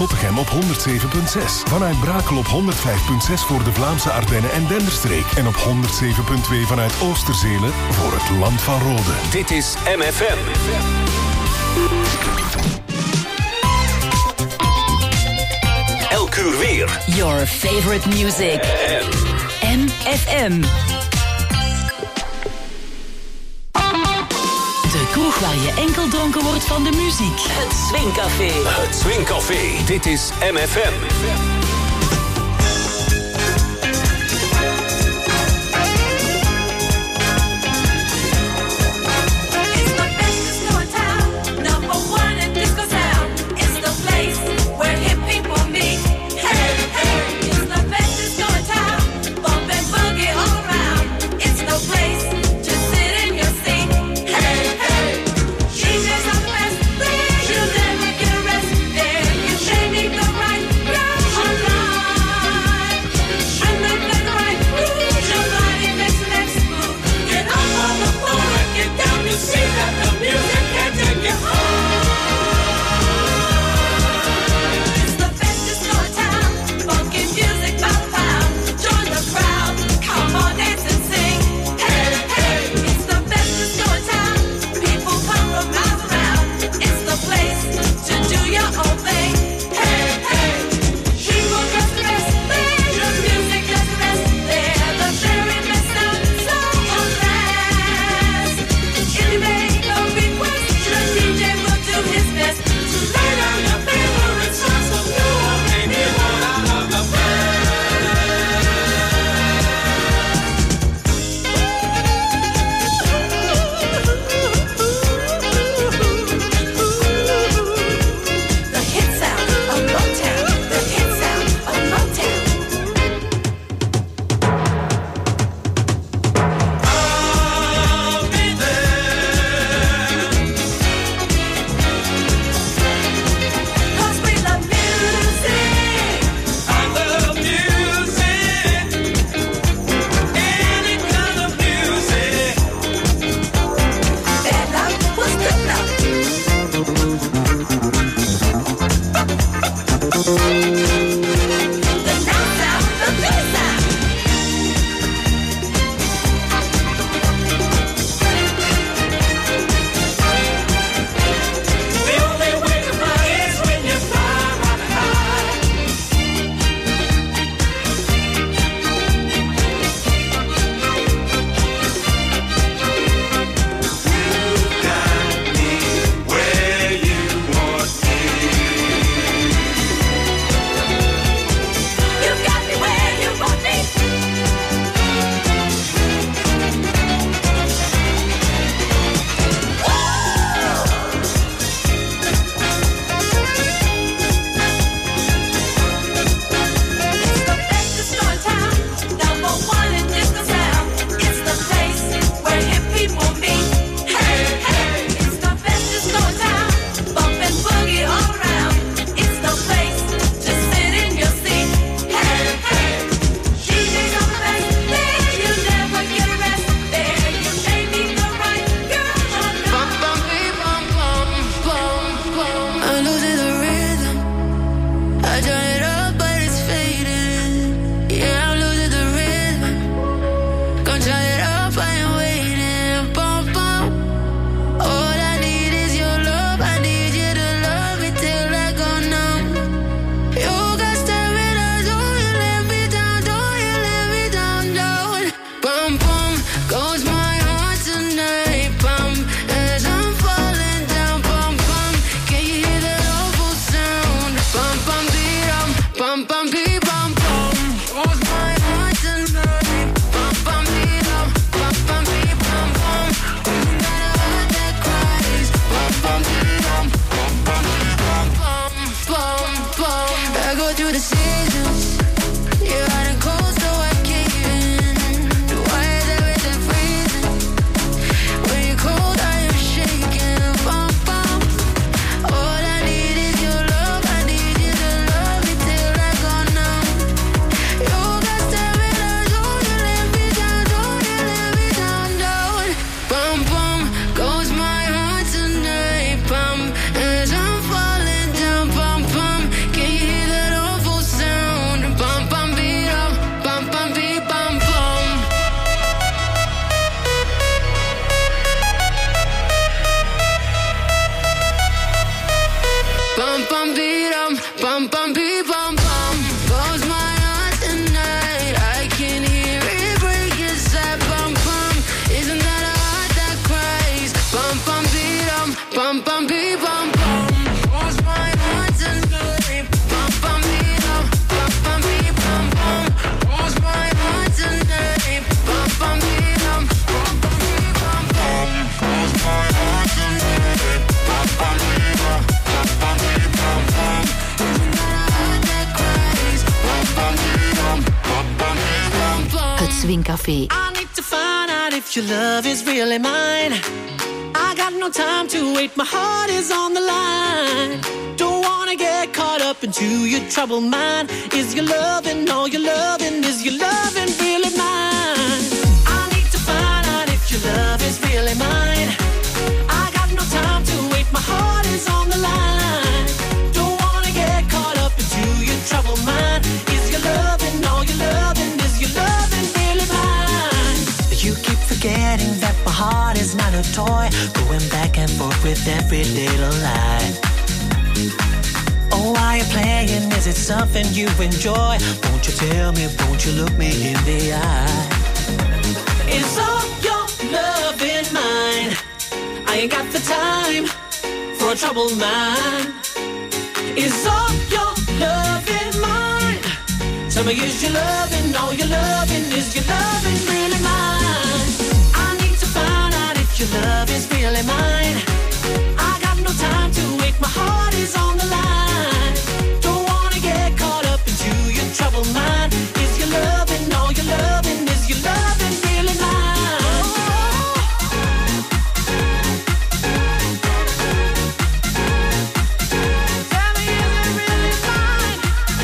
Zottegem op 107.6. Vanuit Brakel op 105.6 voor de Vlaamse Ardennen en Denderstreek. En op 107.2 vanuit Oosterzelen voor het Land van Rode. Dit is MFM. Elk uur weer. Your favorite music. MFM. De kroeg waar je enkel dronken wordt van de muziek. Het Swingcafé. Het Swingcafé. Dit is MFM. Can you Bum bum beep bum bum. Goes my heart tonight. I can hear it break inside. Bum bum. Isn't that a heart that cries? Bum bum beep bum bum beep bum bum. Goes my heart tonight. Bum bum beep bum beep bum bum. Goes my heart tonight. Bum bum beep bum beep bum bum. Goes my heart tonight. Bum bum beep bum beep bum bum. Het Swingcafé. I need to find out if your love is really mine. I got no time to wait, my heart is on the line. Don't wanna get caught up into your troubled mind. Is your loving all your loving? Is your loving really mine? I need to find out if your love is really mine. I got no time to wait, my heart is on the line. Don't wanna get caught up into your troubled mind. Is your loving all your loving? Is your loving really mine? You keep forgetting that my heart is not a toy, going back and forth with every little lie. Oh, why you playing? Is it something you enjoy? Won't you tell me, won't you look me in the eye? Is all your love in mine? I ain't got the time for a troubled mind. Is all your love in mine? Tell me, is your loving all your loving? Is your loving really mine? I need to find out if your love is really mine. I got no time to wait, my heart is on the line. Don't wanna get caught up into your troubled mind. Is your loving all your loving? Is your loving really mine? Tell me, is it really mine?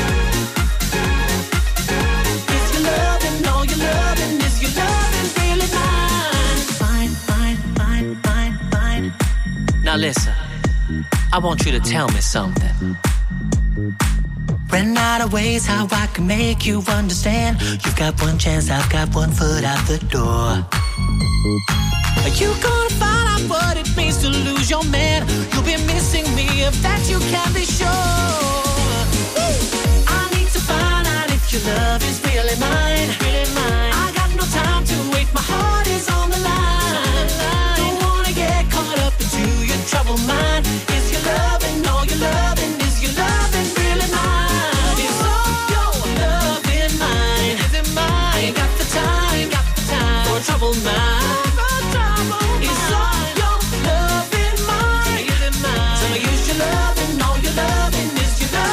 Is your loving all your loving? Is your loving really mine? Fine, fine, fine, fine, fine. Now listen, I want you to tell me something. Ran out of ways how I can make you understand. You've got one chance, I've got one foot out the door. Are you gonna find out what it means to lose your man? You'll be missing me, of that you can be sure. I need to find out if your love is really mine. Really mine. I got no time to wait, my heart is on the line. Don't wanna get caught up into your troubled mind. Is your loving all your loving? Is your loving really mine? Is all your love in mine? Is it mine? I ain't got the time for a troubled mind. Is all your love in mine? Is it mine? Tell me, is your loving all your loving? Is your loving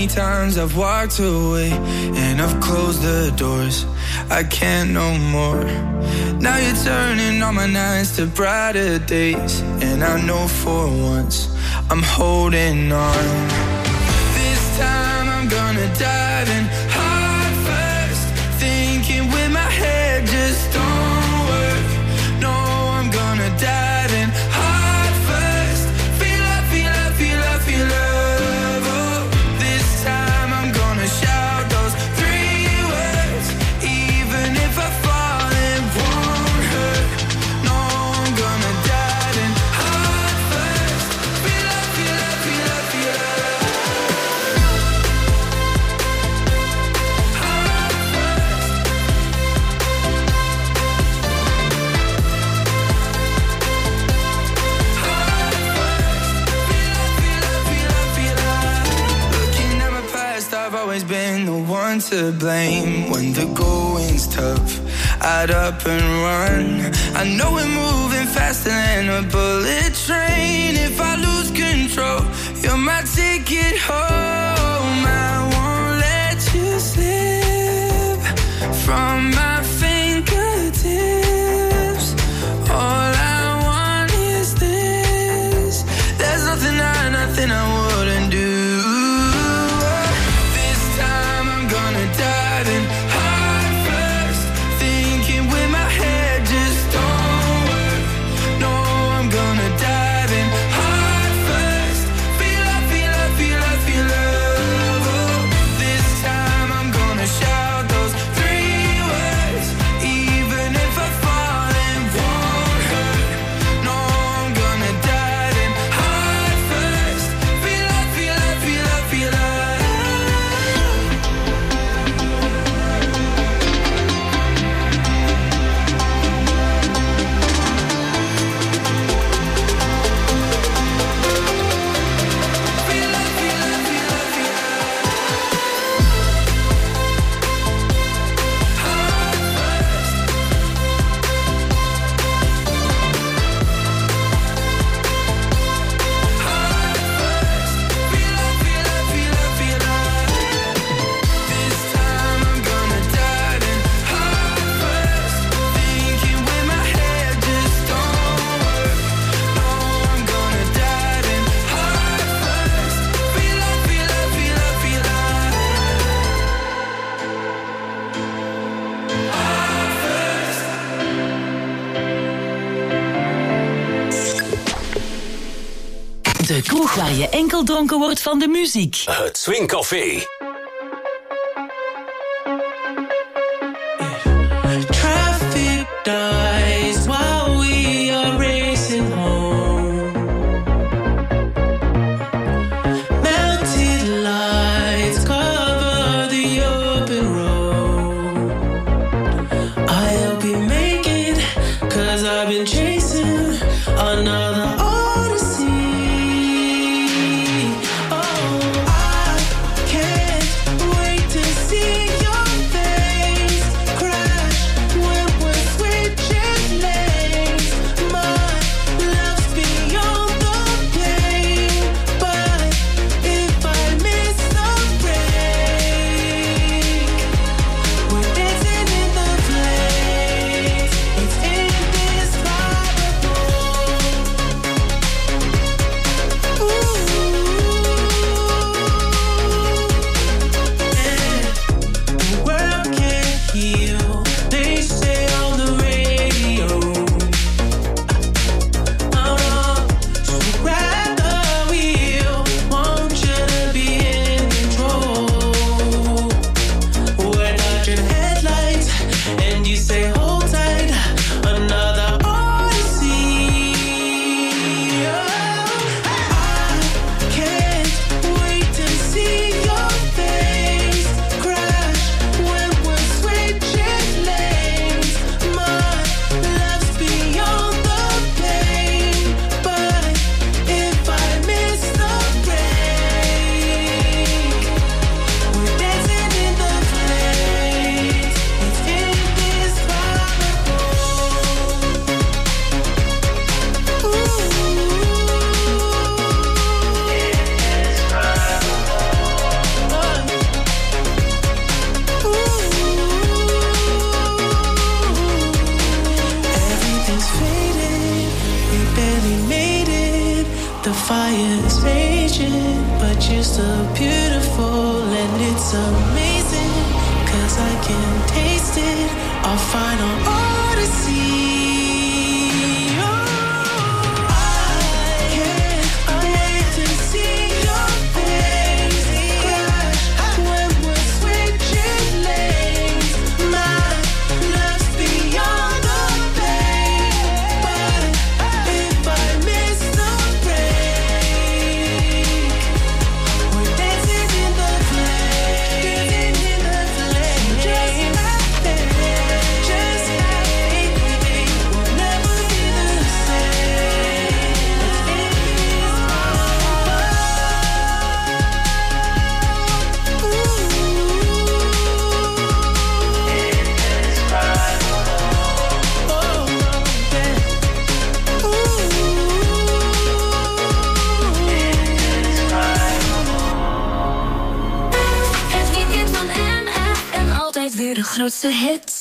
many times I've walked away and I've closed the doors. I can't no more. Now you're turning all my nights to brighter days, and I know for once I'm holding on. This time I'm gonna dive in heart first, thinking with my head just don't work. No, I'm gonna dive in heart first, feel love, feel love, feel love, feel love. Oh, this time I'm gonna shout those 3 words, even if I fall it won't hurt. No, I'm gonna dive in heart first, feel love, feel love, feel love, feel love. Been the one to blame when the going's tough. I'd up and run. I know we're moving faster than a bullet train. If I lose control, you're my ticket home. I won't let you slip from my fingertips. All I want is this. There's nothing I wouldn't do. De kroeg waar je enkel dronken wordt van de muziek. Het Swing Café. Traffic dies while we are racing home. Melted lights cover the open road. I hope you make it, 'cause I've been chasing another odyssey. Oh, I can't barely made it. The fire's raging, but you're still beautiful, and it's amazing, 'cause I can taste it, our final odyssey. Weer de grootste hits.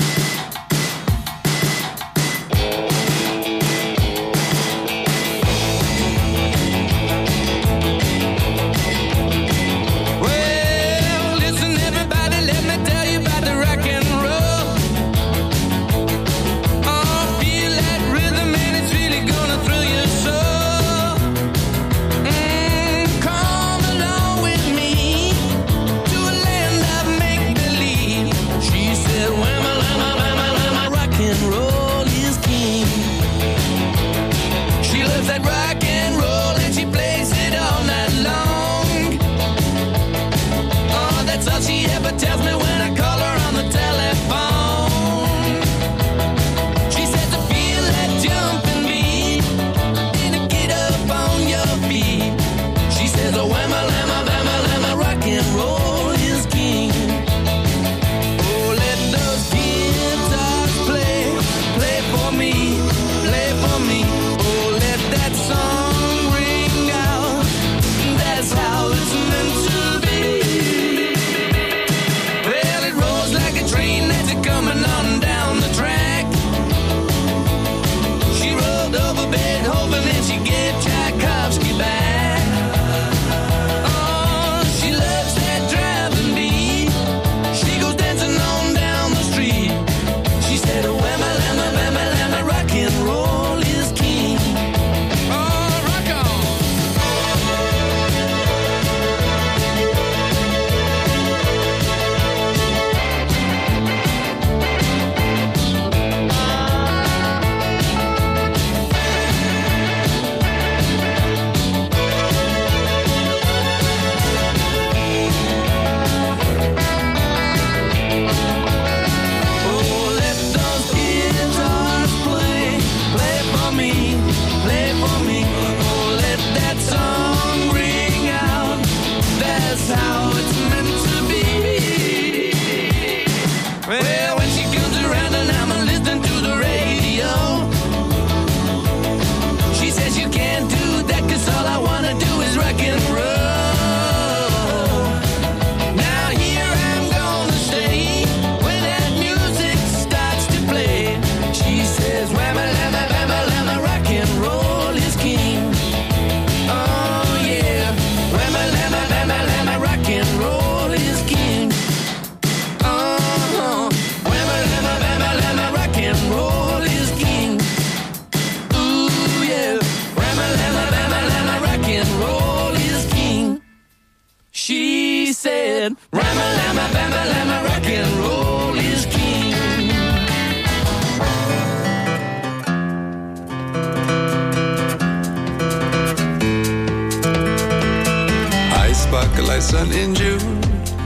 Sun in June,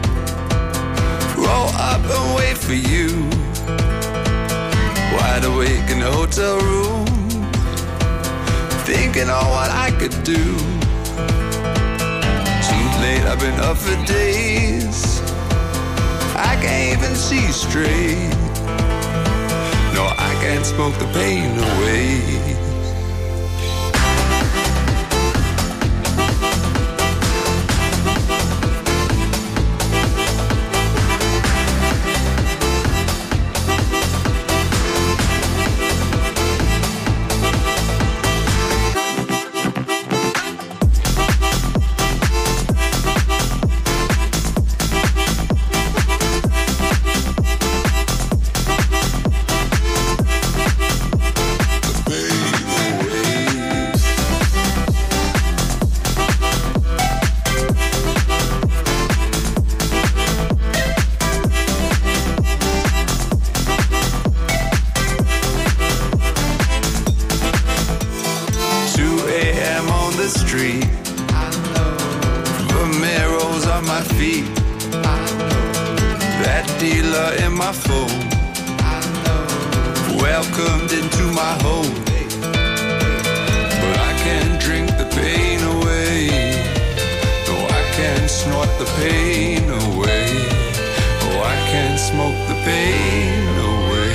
roll up and wait for you, wide awake in a hotel room, thinking on what I could do. Too late, I've been up for days, I can't even see straight. No, I can't smoke the pain away. street. Romero's on my feet. That dealer in my phone. Welcomed into my home. But I can't drink the pain away. No, I can't snort the pain away. Oh, I can't smoke the pain away.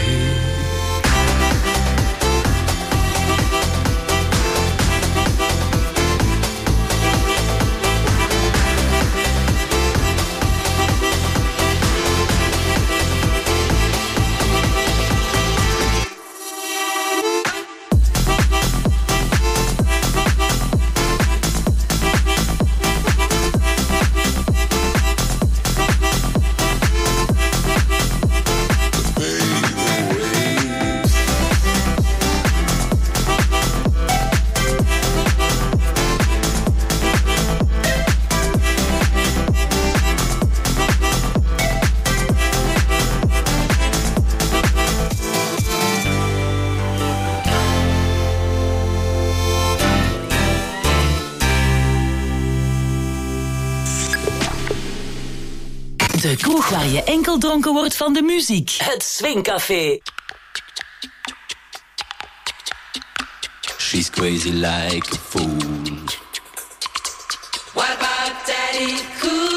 De kroeg waar je enkel dronken wordt van de muziek. Het Swingcafé. She's crazy like a fool. What about Daddy Cool?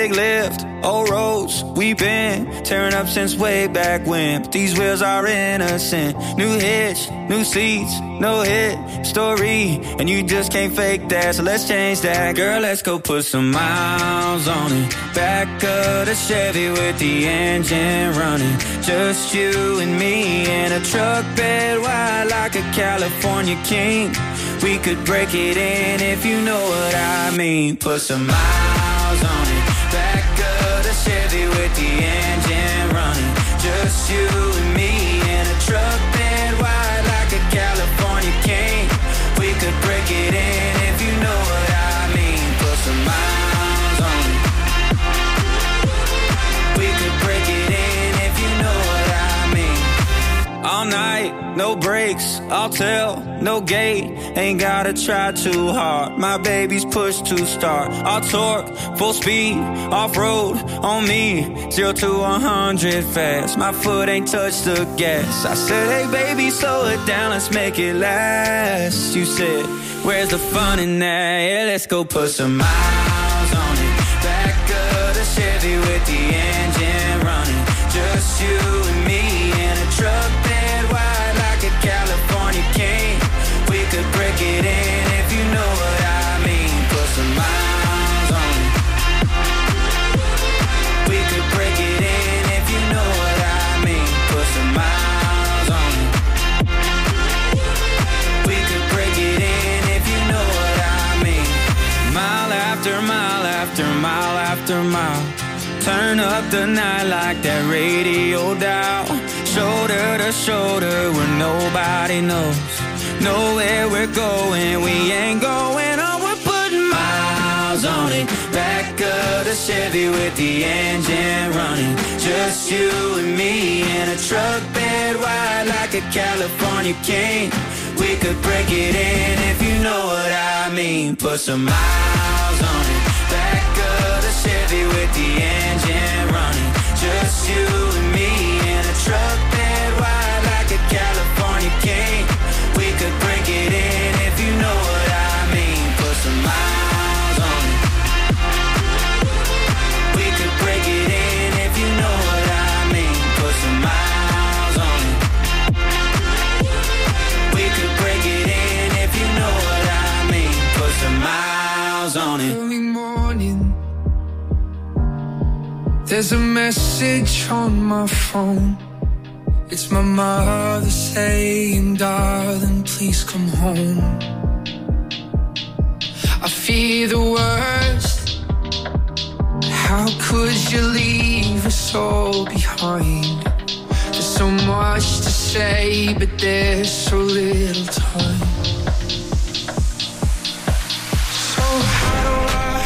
big lift, old roads we've been tearing up since way back when. But these wheels are innocent. New hitch, new seats, no hit story, and you just can't fake that. So let's change that, girl. Let's go put some miles on it. Back of the Chevy with the engine running. Just you and me in a truck bed wide like a California king. We could break it in if you know what I mean. Put some miles on it. Back of the Chevy with the engine running. Just you and me in a truck bed wide like a California king. We could break it in if you know what I mean. Put some miles on it. We could break it in if you know what I mean. All night, no brakes, I'll tell, no gate. Ain't gotta try too hard. My baby's push to start. I'll torque, full speed, off-road on me. 0 to 100 fast. My foot ain't touched the gas. I said, hey baby, slow it down, let's make it last. You said, where's the fun in that? Yeah, let's go put some miles on it. Back of the Chevy with the engine running. Just you and me in a truck bed wide like a California king. We could break it in if you know what I mean. Put some miles on it. We could break it in if you know what I mean. Put some miles on it. We could break it in if you know what I mean. Mile after mile after mile after mile. Turn up the night like that radio dial. Shoulder to shoulder where nobody knows. Know where we're going, we ain't going on. We're putting miles on it. Back of the Chevy with the engine running. Just you and me in a truck bed wide like a California king. We could break it in if you know what I mean. Put some miles on it. Back of the Chevy with the engine running. Just you and me in a truck bed wide like a California king. We could break it in if you know what I mean. Put some miles on it. We could break it in if you know what I mean. Put some miles on it. We could break it in if you know what I mean. Put some miles on it. Early morning, there's a message on my phone. It's my mother saying, darling, please come home. I fear the worst. How could you leave us all behind? There's so much to say, but there's so little time. So how do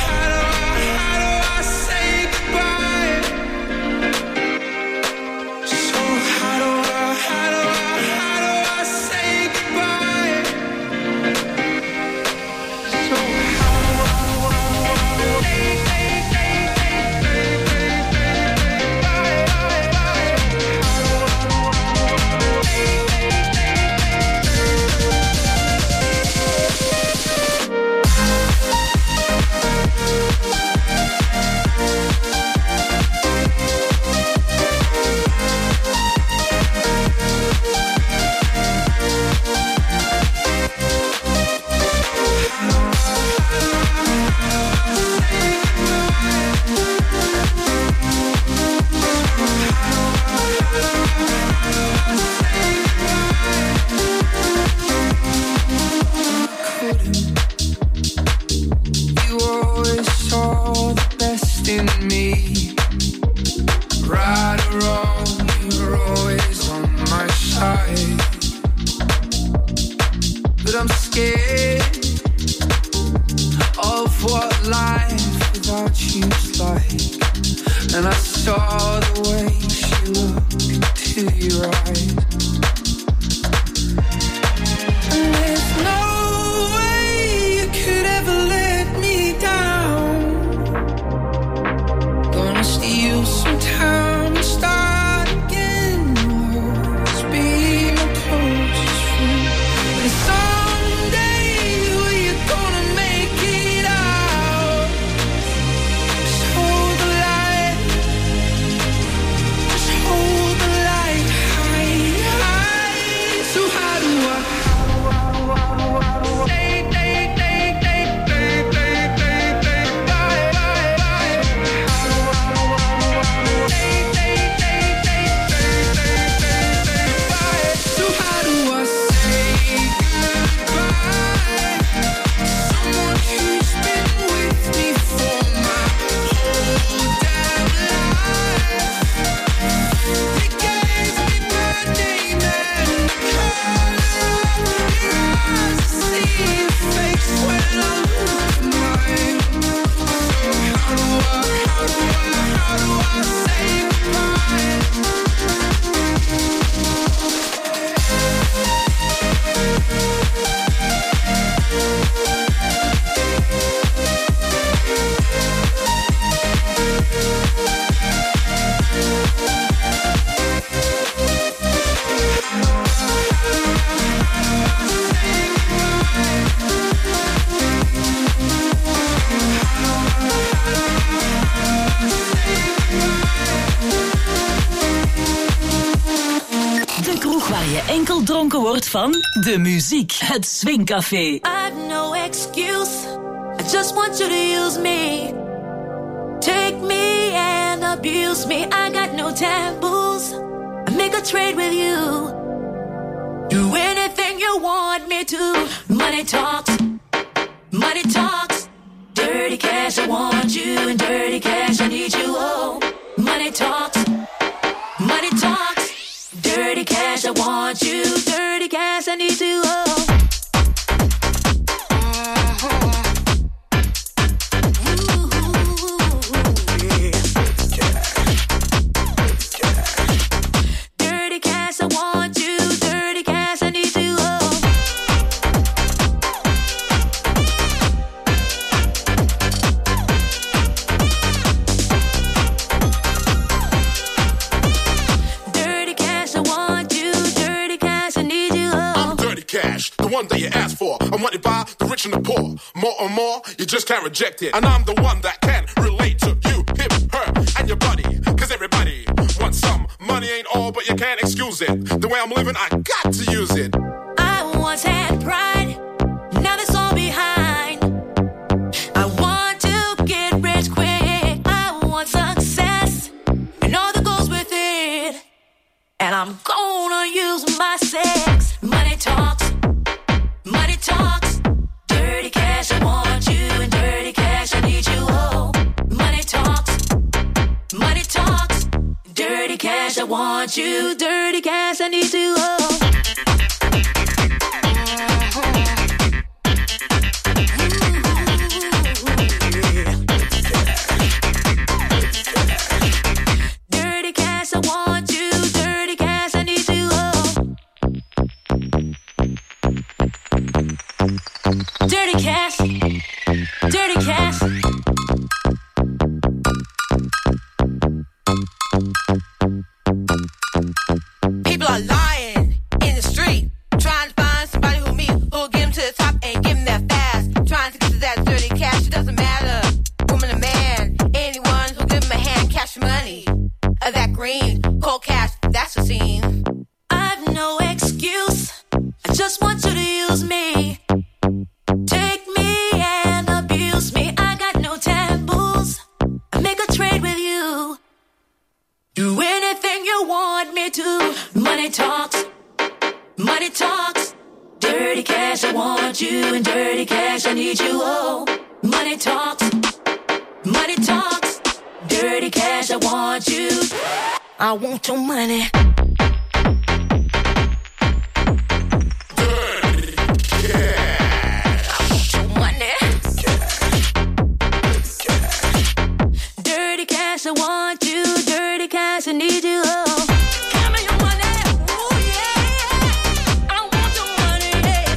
I say goodbye? So how do I say goodbye? So how do I Waar je enkel dronken wordt van de muziek. Het Swingcafé. I've no excuse. I just want you to use me. Take me and abuse me. I got no taboos. I make a trade with you. Do anything you want me to. Money talks. Money talks. Dirty cash, I want you. And dirty cash, I need you. Oh, money talks. Money talks. Dirty cash, I want you. Dirty cash, I need you. Oh. The one that you asked for, I'm wanted by the rich and the poor. More and more, you just can't reject it. And I'm the one that can relate to you, him, her, and your buddy. Cause everybody wants some. Money ain't all, but you can't excuse it. The way I'm living, I got to use it. I once had pride, now that's all behind. I want to get rich quick. I want success, and all that goes with it. And I'm gonna use my sex. Money talks. Money talks, dirty cash, I want you, and dirty cash, I need you, oh. Money talks, dirty cash, I want you, dirty cash, I need you, oh. Dirty cash, I want you, dirty cash, I need you, oh. Dirty cash, dirty cash. People are lying in the street, trying to find somebody who'll get them to the top and give them that fast. Trying to get to that dirty cash, it doesn't matter, woman or man. Anyone who'll give them a hand, cash money, that green, cold cash, that's the scene. I've no excuse, I just want you to use me. Take me and abuse me. I got no taboos. I make a trade with you. Do anything you want me to. Money talks. Money talks. Dirty cash, I want you. And dirty cash, I need you. Oh, money talks. Money talks. Dirty cash, I want you. I want your money. I want you, dirty cash, I need you, oh. Give me your money, ooh, yeah. I want your money,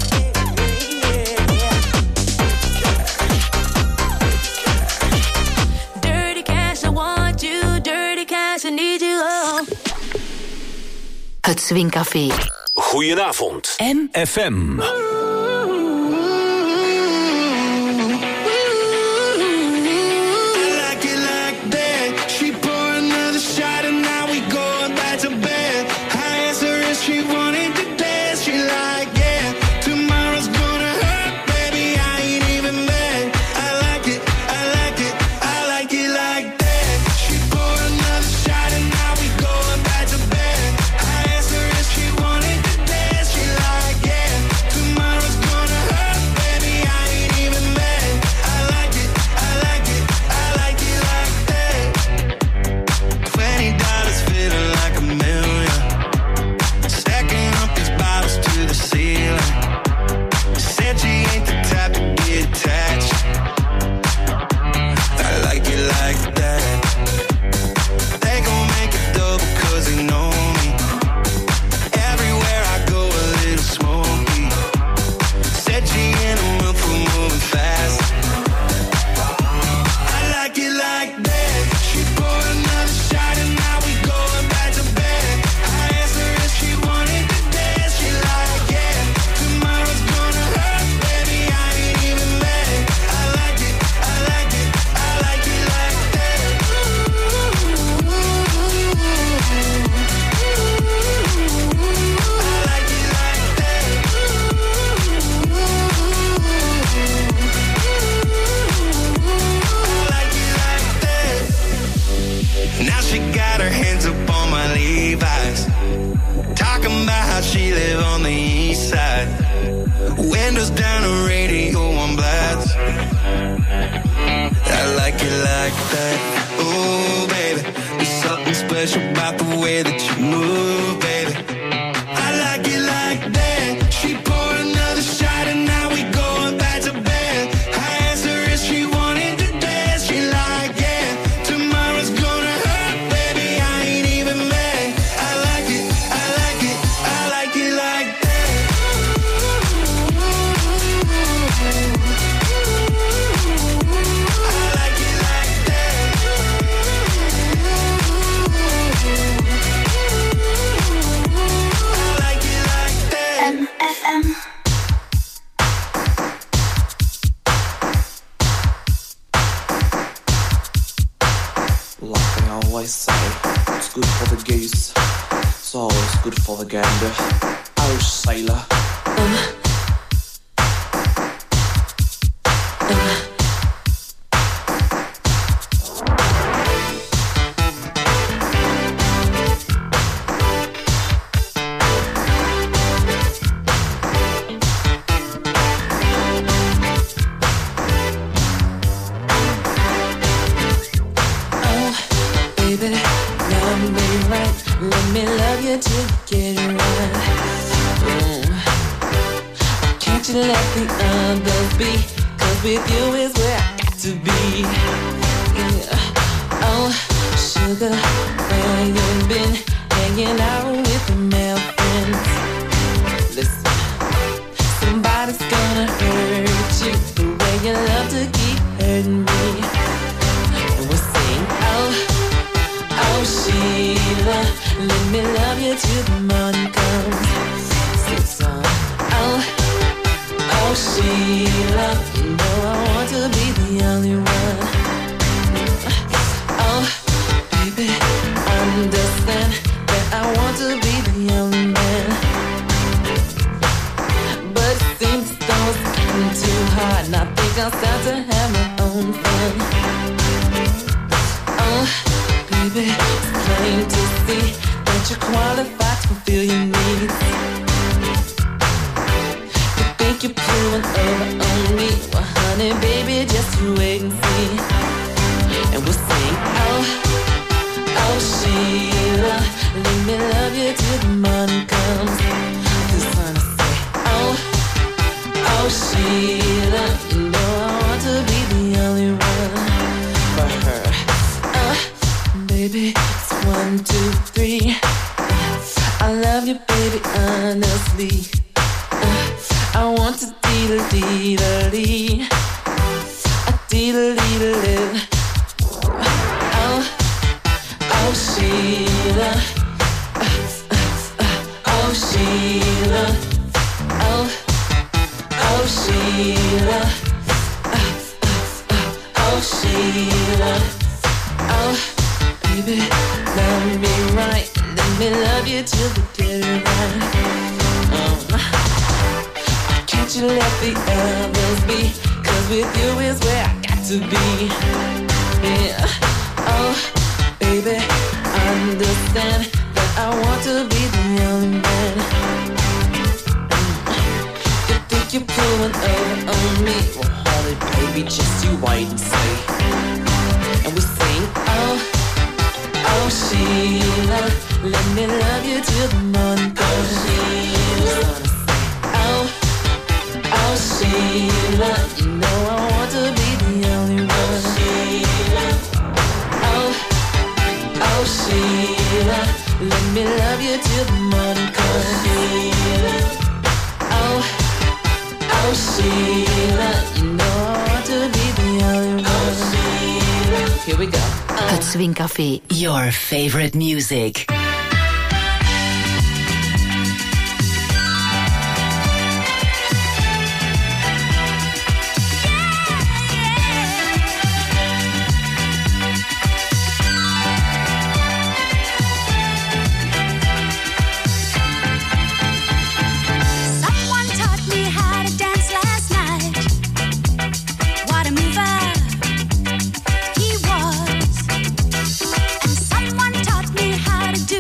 yeah. Dirty cash, I want you, dirty cash, I need you, oh. Het Swingcafé. Goedenavond. FM. Tomorrow like the way that you move, baby. I like it like that. She poured another shot and now we going back to bed. I asked her if she wanted to dance. She like, yeah, tomorrow's gonna hurt, baby, I ain't even mad. I like it, I like it, I like it like that. I like it like that. I like it like that. MFM. Like they always say, it's good for the goose, it's always good for the gander. Oh, sailor. Baby, love me right. Let me love you till you get it right. Can't you let the others be? 'Cause with you is where I got to be. Yeah. Oh, sugar, where you been? Hanging out with the male friends. Listen, somebody's gonna hurt you the way you love to keep hurting me. And we'll sing, oh, oh Sheila, let me love you till the morning comes. Sing song, oh, oh Sheila, you know I want to be the only one. Oh, baby, understand that I want to be the only man. But it seems those getting too hard, and I think I'll start to have my own fun. Oh, baby, it's plain to see that you're qualified to fulfill your needs. You think you're pulling over on me? Well, honey, baby, just you wait and see. And we'll sing, oh, oh Sheila, let me love you till the morning comes. This one I say, oh, oh Sheila, you know I want to be the only one for her. Baby, it's 1, 2, 3. I love you, baby, honestly. I want to dee-da-dee-da-dee. A dee-da-dee-da-dee. Oh, oh Sheila. Oh Sheila. Oh, oh Sheila. Oh Sheila. Oh, baby, love me right. Let me love you till the get it right. Can't you let the others be? 'Cause with you is where I got to be. Yeah. Oh, baby, understand that I want to be the only man. You think you're pulling over on me? Well, honey, baby, just you wait and see. And we sing, oh, oh Sheila, let me love you till the morning comes. Oh, oh Sheila, you know I want to be the only one. Oh, oh Sheila, let me love you till the morning comes. Oh, oh Sheila, you know I want to be the only one. Here we go. Het Swing Café, your favorite music. Someone taught me how to dance last night. What a mover he was. And someone taught me how to do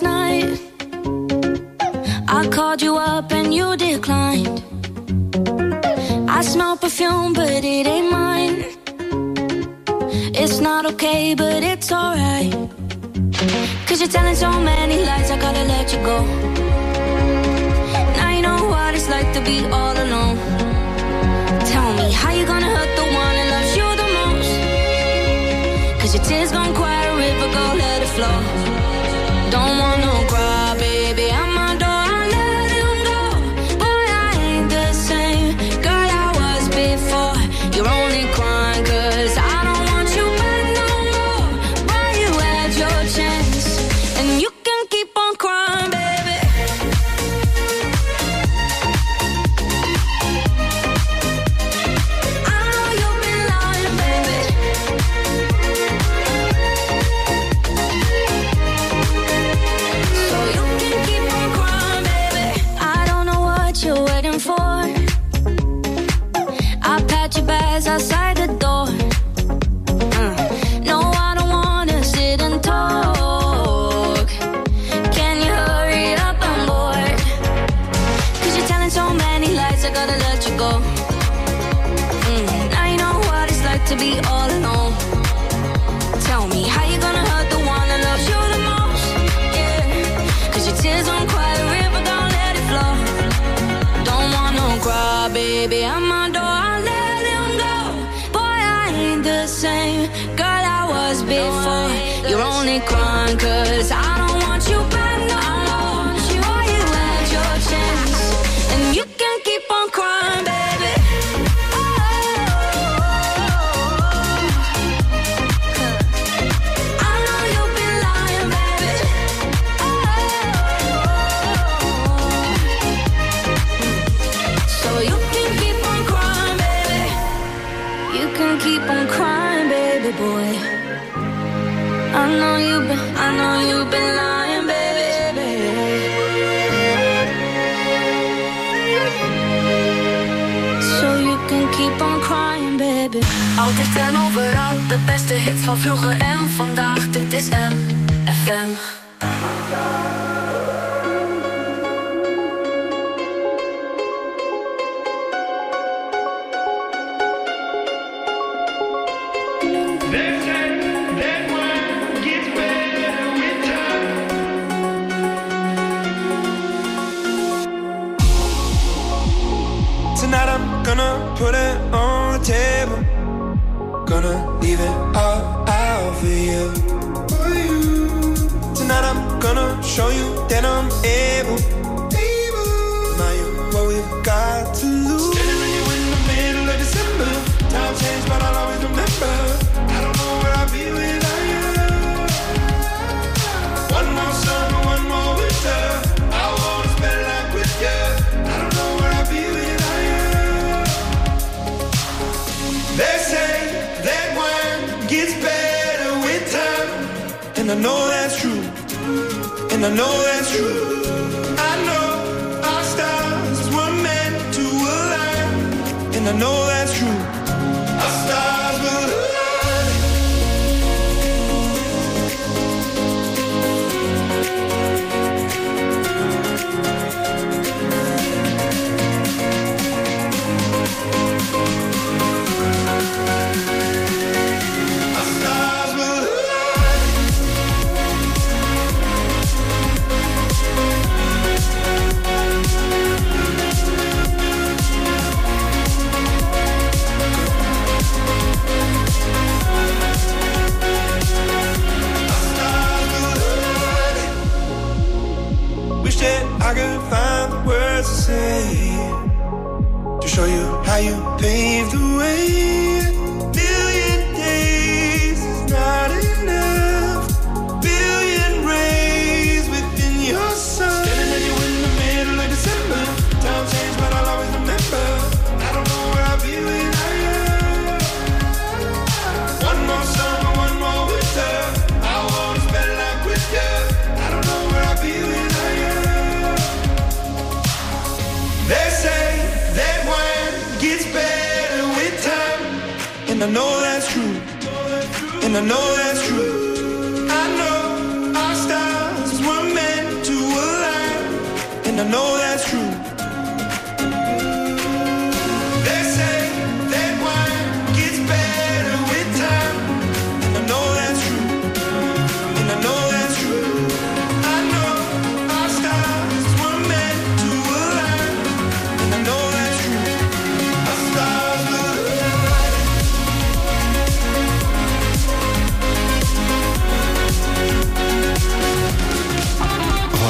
last night. I called you up and you declined. I smell perfume, but it ain't mine. It's not okay, but it's alright. Cause you're telling so many lies, I gotta let you go. Now you know what it's like to be all alone. Tell me, how you gonna hurt the one that loves you the most? Cause your tears gon' quiet a river, go let it flow. Don't want no cry, baby, I'm my door, I let him go. Boy, I ain't the same girl I was before. You're only crying cause I don't want you back no more. Boy, you had your chance, and you can keep on crying, baby. I know you've been lying, baby. So you can keep on crying, baby. I don't know what you're waiting for. I packed your bags outside the door. No, I don't wanna sit and talk. Can you hurry up, I'm bored. Cause you're telling so many lies, I gotta let you go. Now you know what it's like to be all alone. Tell me, how you gonna hurt the one that loves you the most? Yeah, cause your tears don't quiet a river, don't let it flow. Don't want no cry, baby, I'm my door, I let him go. Boy, I ain't the same girl I was before. You're only crying cause I don't want you back no more. Boy, you had your chance, and you can keep on crying, baby. I know you've been lying, baby. So you can keep on crying, baby. You can keep on crying, baby boy. I know you've been lying, baby. So you can keep on crying, baby. Altijd en overal, de beste hits van vroeger en vandaag. Dit is MFM. Tonight I'm gonna put it on the table. Gonna leave it all out for you. Tonight I'm gonna show you that I'm able. Now you what we've got to lose. Standing with you in the middle of December. Time changed, but I'll always remember. I don't know where I'll be without you. One more summer, one more winter. I wanna spend life with you. I don't know where I'll be without you. They say that wine gets better with time, and I know that's true, and I know that's true. I know our stars were meant to align, and I know that's true. Our stars will align. I could find the words to say to show you how you paved the way. Billion days is not enough. Billion rays within your sun. Standing with you in the middle of December. Time changed, but I'll always remember. I don't know where I'll be without you. One more summer, one more winter. I wanna spend life with you. I don't know where I'll be without you. They say that wine gets better with time, and I know that's true, and I know that's true. I know our stars were meant know